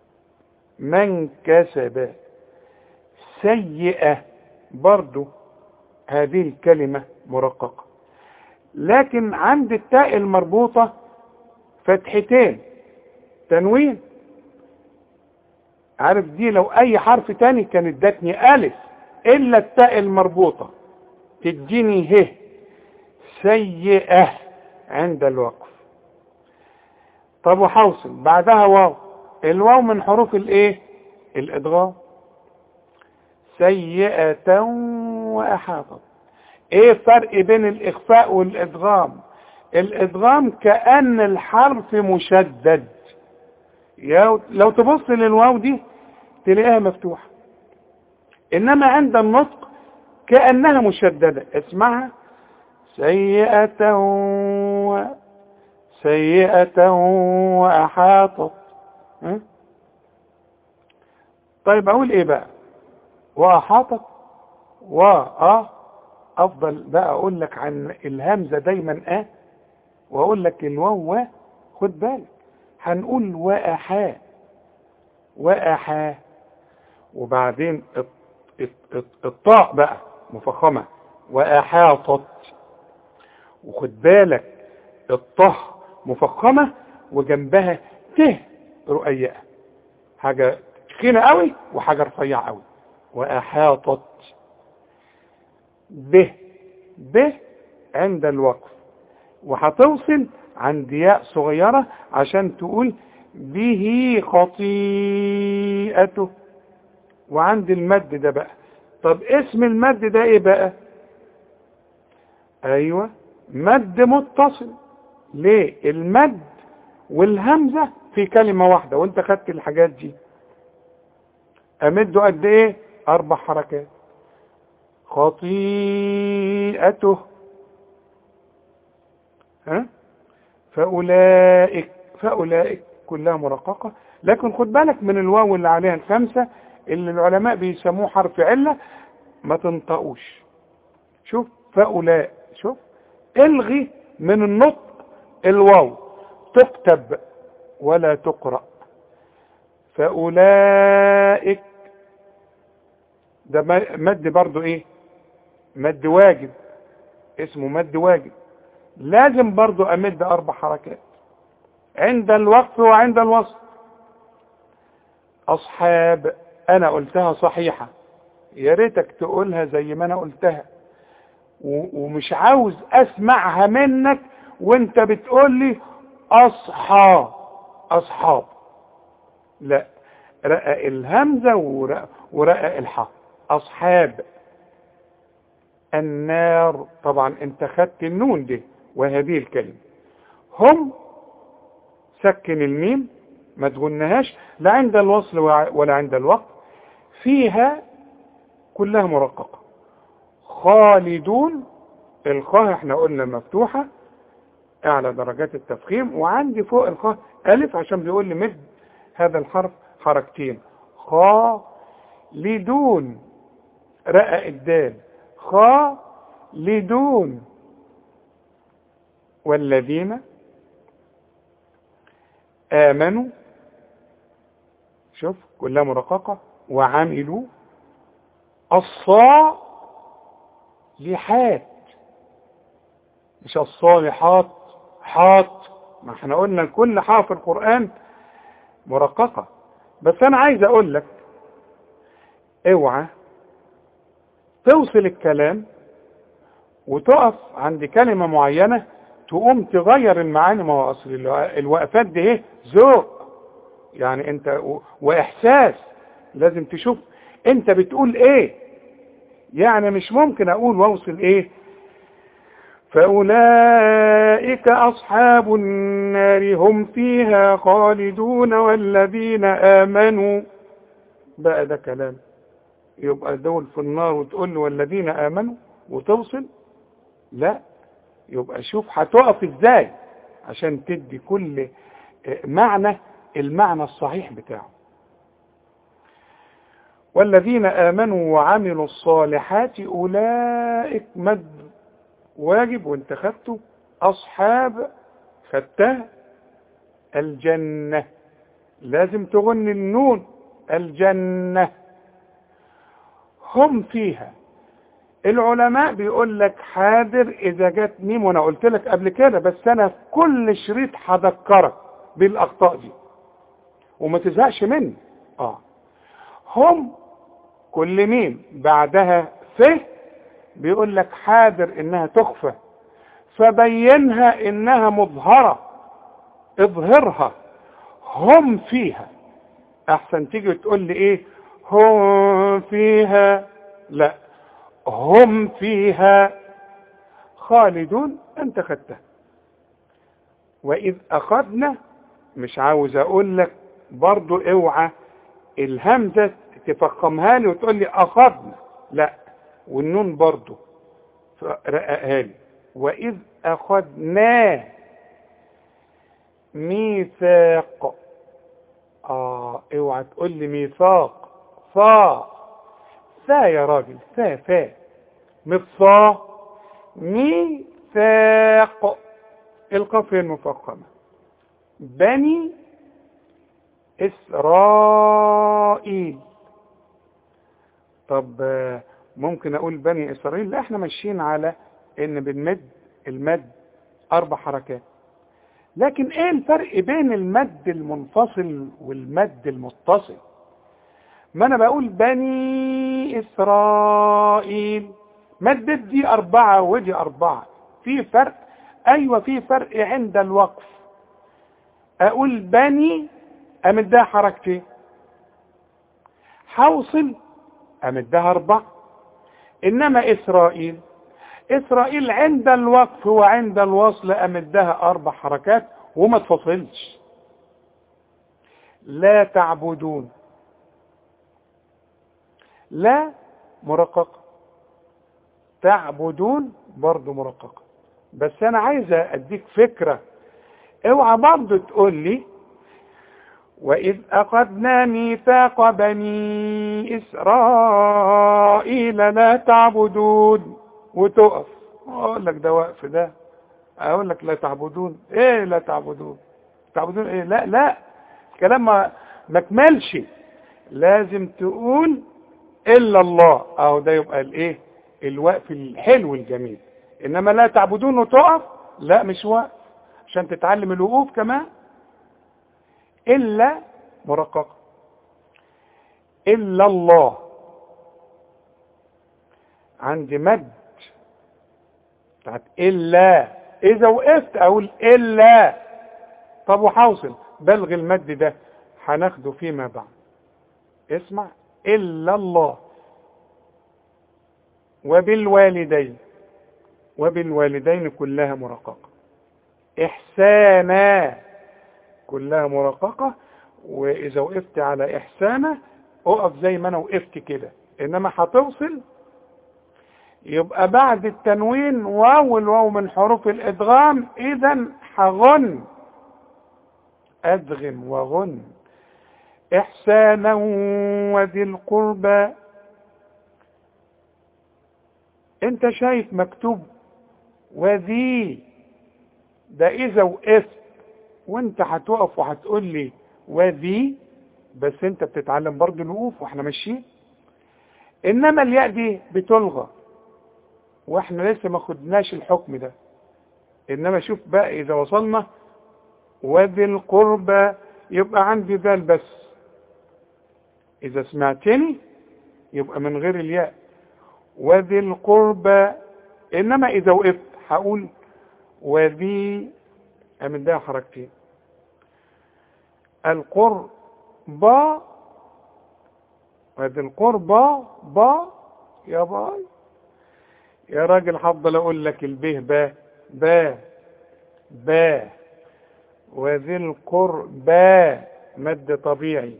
من كسب سيئة برضو هذه الكلمة مرققة. لكن عند التاء المربوطة فتحتين تنوين. عارف دي لو اي حرف تاني كانت ادتني الف، الا التاء المربوطة تديني ه سيئة عند الوقف. طب وحوصل بعدها واو، الواو من حروف الايه؟ الادغام. سيئة واحاطت. ايه الفرق بين الاخفاء والادغام؟ الادغام كأن الحرف مشدد، لو تبص للواو دي تلاقيها مفتوحة، انما عند النطق كأنها مشددة. اسمعها سيئة و... سيئة واحاطت. ها؟ طيب اقول ايه بقى؟ واحاطت و اه افضل بقى اقول لك عن الهمزة دايما اه، واقول لك الواو و. خد بالك هنقول واحا واحا، وبعدين الطاء بقى مفخمة واحاطت، وخد بالك الطه مفخمة وجنبها ت رقيقة، حاجة تخينة قوي وحاجة رفيعة قوي. واحاطت ب ب عند الوقف، وهتوصل عند ياء صغيرة عشان تقول به خطيئته. وعند المد ده بقى، طب اسم المد ده ايه بقى؟ ايوه مد متصل. ليه؟ المد والهمزة في كلمة واحدة، وانت خدت الحاجات دي. امده قد ايه؟ اربع حركات. خطيئته، ها؟ فأولئك فأولئك كلها مرققة. لكن خد بالك من الواو اللي عليها الخمسة اللي العلماء بيسموه حرف علة، ما تنطقوش. شوف فأولئك، شوف الغي من النطق الواو، تكتب ولا تقرأ. فأولئك ده مد برضو ايه؟ مد واجب، اسمه مد واجب. لازم برضو امد اربع حركات عند الوقف وعند الوصل. اصحاب انا قلتها صحيحة، يا ريتك تقولها زي ما انا قلتها، ومش عاوز اسمعها منك وانت بتقول لي اصحاب اصحاب. لا، رقق الهمزة ورقق الحاء. اصحاب النار، طبعا انت خدت النون دي وهذه الكلمة. هم سكن الميم ما تغنهاش لا عند الوصل ولا عند الوقف، فيها كلها مرققة. خالدون، الخاء احنا قلنا مفتوحة اعلى درجات التفخيم، وعندي فوق الخاء الف عشان بيقول لي مد هذا الحرف حركتين. خالدون رقق الدال. خالدون. والذين آمنوا، شوف كلها مرققة. وعملوا الصالحات، مش الصالحات حاط، ما احنا قلنا كل حاء في القرآن مرققة. بس انا عايز اقول لك اوعى توصل الكلام وتقف عند كلمة معينة تقوم تغير المعاني. ما هو اصل الوقفات دي ايه؟ ذوق يعني انت واحساس، لازم تشوف انت بتقول ايه. يعني مش ممكن اقول واوصل ايه فأولئك أصحاب النار هم فيها خالدون والذين آمنوا، بقى ده كلام يبقى دول في النار وتقول له والذين آمنوا وتوصل؟ لا، يبقى شوف هتقف ازاي عشان تدي كل معنى المعنى الصحيح بتاعه. والذين آمنوا وعملوا الصالحات أولئك مد واجب وانت خدته. أصحاب خدتها. الجنة لازم تغني النون. الجنة هم فيها، العلماء بيقول لك حاضر اذا جت ميم، وانا قلت لك قبل كده، بس انا في كل شريط هذكرك بالاخطاء دي وما تزهقش مني. اه هم كل ميم بعدها ف بيقول لك حاضر انها تخفى، فبينها انها مظهرة، اظهرها. هم فيها، احسن تيجي تقول لي ايه هم فيها، لا، هم فيها خالدون، انت خدتها. واذ اخذنا، مش عاوز اقول لك برضو اوعى الهمزة تفخمها لي وتقول لي اخذنا، لا، والنون برضو رققها لي. واذ اخذنا ميثاق، اه اوعى تقول لي ميثاق، صا فا يا راجل، فا فا مصا، ميثاق القافية المفخمة. بني إسرائيل، طب ممكن أقول بني إسرائيل؟ لا، احنا ماشيين على إن بنمد المد أربع حركات. لكن إيه الفرق بين المد المنفصل والمد المتصل؟ ما أنا بقول بني إسرائيل، مدت دي أربعة ودي أربعة، في فرق؟ أيوة في فرق عند الوقف. أقول بني أمدها حركتين، حوصل أمدها أربعة. إنما إسرائيل، إسرائيل عند الوقف وعند الوصل أمدها أربع حركات وما تفصلش. لا تعبدون، لا مرققة، تعبدون برضو مرققة. بس أنا عايز أديك فكرة، اوعى برضو تقول لي وإذ أخذنا ميثاق بني إسرائيل لا تعبدون وتقف. أقول لك ده وقف، ده أقول لك لا تعبدون إيه؟ لا تعبدون تعبدون إيه؟ لا لا، الكلام ما مكملش، لازم تقول إلا الله، أو ده يبقى الإيه؟ الوقف الحلو الجميل. إنما لا تعبدون وتقف، لا مش وقف، عشان تتعلم الوقوف كمان. إلا مرققة، إلا الله عندي مد بتاعت إلا، إذا وقفت أقول إلا. طب وحوصل بلغ المد ده هناخده فيما بعد. اسمع، إلا الله. وبالوالدين، وبالوالدين كلها مرققة. إحسانا كلها مرققة. وإذا وقفت على إحسانا أقف زي ما أنا وقفت كده، إنما هتوصل يبقى بعد التنوين واو، الواو من حروف الإدغام، إذا هغن، أدغم وغن. إحسانا وذي القربى، أنت شايف مكتوب وذي، ده إذا وقفت، وانت هتقف وهتقول لي وذي، بس انت بتتعلم برضه الوقوف واحنا ماشيين. انما الياء دي بتلغى واحنا لسه ما خدناش الحكم ده. انما شوف بقى اذا وصلنا وذي القربى يبقى عندي ذال بس، اذا سمعتني يبقى من غير الياء وذي القربى. انما اذا وقفت هقول وذي امدها حركتين. القربى، وذي القربى با يا باي يا راجل، هفضل اقول لك البه با با با. وذي القربى مد طبيعي.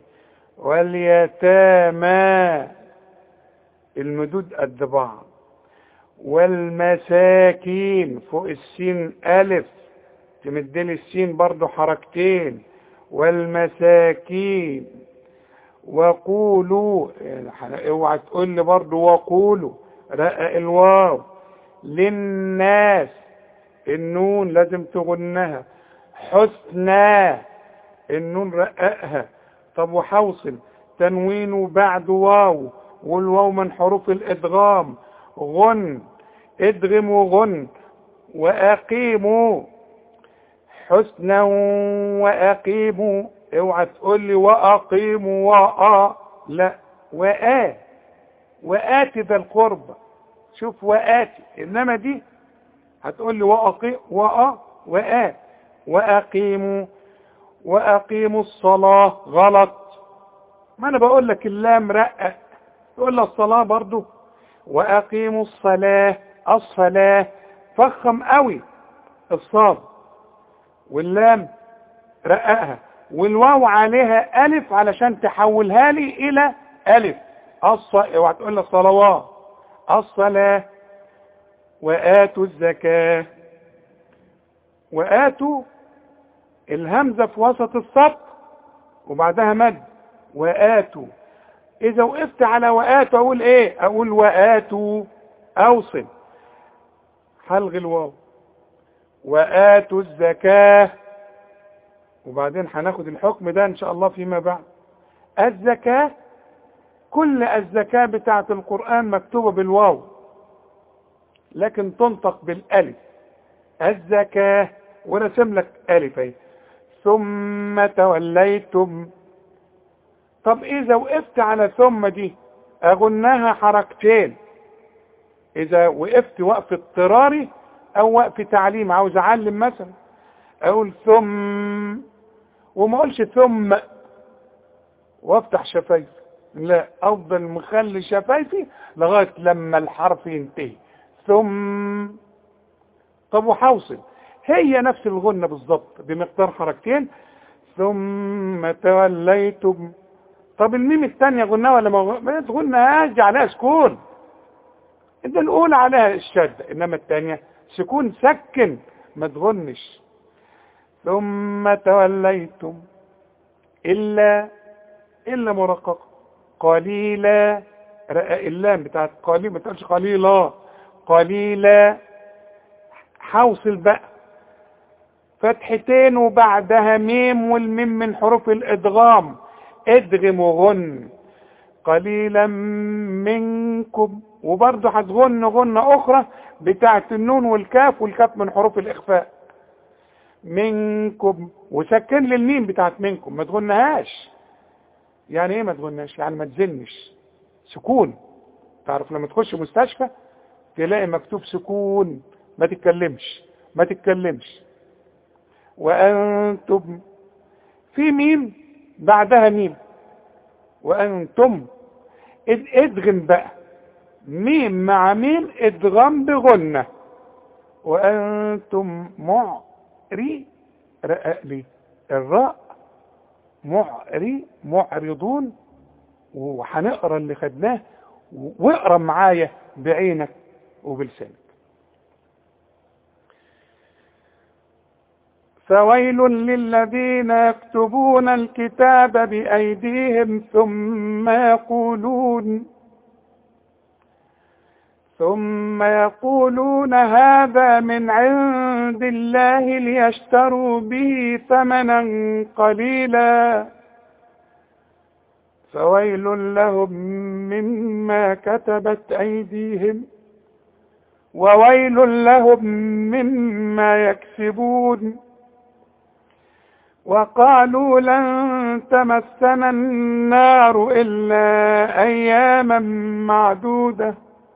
واليتامى المدود قد بعض. والمساكين فوق السين ألف، تمدلي السين برضو حركتين. والمساكين. وقولوا، يعني اوعى تقول لي برضو وقولوا، رقق الواو. للناس النون لازم تغنها. حسنا النون رققها. طب وحوصل تنوين بعد واو، والواو من حروف الادغام، غن ادغموا غن وأقيموا حسنا وأقيموا. اوعى تقول لي وأقيموا وآ، لا، وآ وآتي ذا القربى. شوف وآتي، إنما دي هتقول لي وأقيم وآ وآ. وأقيموا وأقيموا الصلاة غلط. ما أنا بقول لك اللام رقق، تقول لي الصلاة برضو. وأقيموا الصلاة، الصلاة فخم قوي الصاد، واللام رققها، والواو عليها ألف علشان تحولها لي إلى ألف. الص اوعى تقول لي الصلوات، الصلاة. وآتوا الزكاة، وآتوا الهمزة في وسط السطر وبعدها مد. وآتوا، إذا وقفت على وآتوا أقول إيه؟ أقول وآتوا، أوصل، حلغ الواو. وآتوا الزكاة، وبعدين هناخد الحكم ده إن شاء الله فيما بعد. الزكاة، كل الزكاة بتاعة القرآن مكتوبة بالواو لكن تنطق بالألف. الزكاة، ورسم لك ألف اهي. ثم توليتم. طب إذا وقفت على ثم دي أغناها حركتين. إذا وقفت وقف اضطراري أو وقف تعليم، عاوز أعلم مثلا، أقول ثم وما أقولش ثم وافتح شفايفي، لا، أفضل مخلي شفايفي لغاية لما الحرف ينتهي. ثم. طب وحوصل، هي نفس الغنة بالظبط بمقدار حركتين. ثم توليتم. طب الميم الثانية غناها ولا ما تغنهاش؟ عليها سكون. ده الأولى عليها الشدة، إنما الثانية سكون سكن، ما تغنش. ثم توليتم إلا إلا مرققة قليلا. رقق اللام بتاعت قليل، ما تقولش قليلا، قليلا. حوصل بقى فتحتين وبعدها ميم، والميم من حروف الإدغام. ادغم وغن. قليلا منكم، وبرضه هتغن غنة أخرى بتاعت النون والكاف، والكاف من حروف الإخفاء. منكم، وسكن لي الميم بتاعت منكم، ما تغنهاش. يعني ايه ما تغنهاش؟ يعني ما تزنش، سكون. تعرف لما تخش مستشفى تلاقي مكتوب سكون، ما تتكلمش ما تتكلمش. وأنتم، في ميم بعدها ميم. وأنتم، ادغم بقى ميم مع ميم، ادغم بغنة. وأنتم معري، رقق لي الراء، معري، معرضون. وهنقرا اللي خدناه، واقرا معايا بعينك وبلسانك. فويل للذين يكتبون الكتاب بأيديهم ثم يقولون ثم يقولون هذا من عند الله ليشتروا به ثمنا قليلا فويل لهم مما كتبت أيديهم وويل لهم مما يكسبون. وقالوا لن تمسنا النار إلا أياما معدودة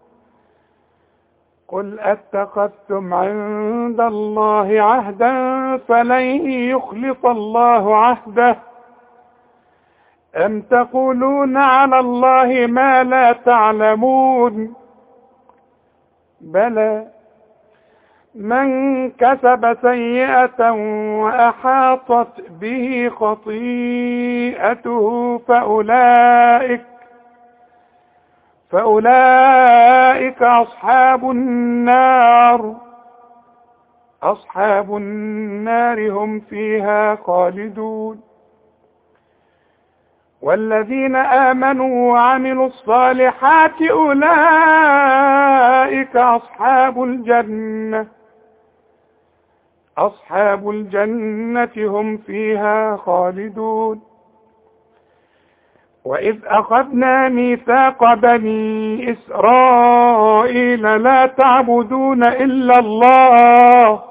قل أتخذتم عند الله عهدا فلن يخلف الله عهده أم تقولون على الله ما لا تعلمون بلى من كسب سيئة وأحاطت به خطيئته فأولئك فأولئك أصحاب النار أصحاب النار هم فيها خالدون. والذين آمنوا وعملوا الصالحات أولئك أصحاب الجنة أصحاب الجنة هم فيها خالدون. وإذ أخذنا ميثاق بني إسرائيل لا تعبدون إلا الله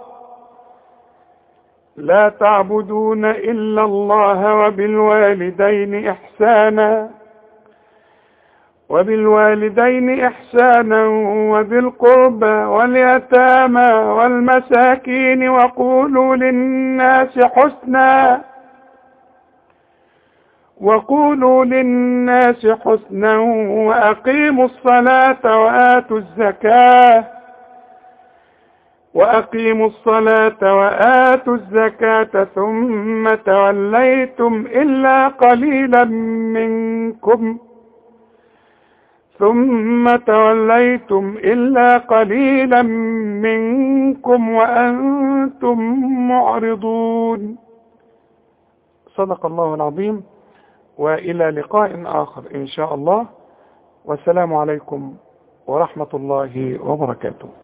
لا تعبدون إلا الله وبالوالدين إحسانا وبالوالدين إحسانا وذي القربى واليتامى والمساكين وقولوا للناس حسنا وقولوا للناس حسنا وأقيموا الصلاة وآتوا الزكاة وأقيموا الصلاة وآتوا الزكاة ثم توليتم إلا قليلا منكم ثم توليتم إلا قليلا منكم وأنتم معرضون. صدق الله العظيم، وإلى لقاء آخر إن شاء الله، والسلام عليكم ورحمة الله وبركاته.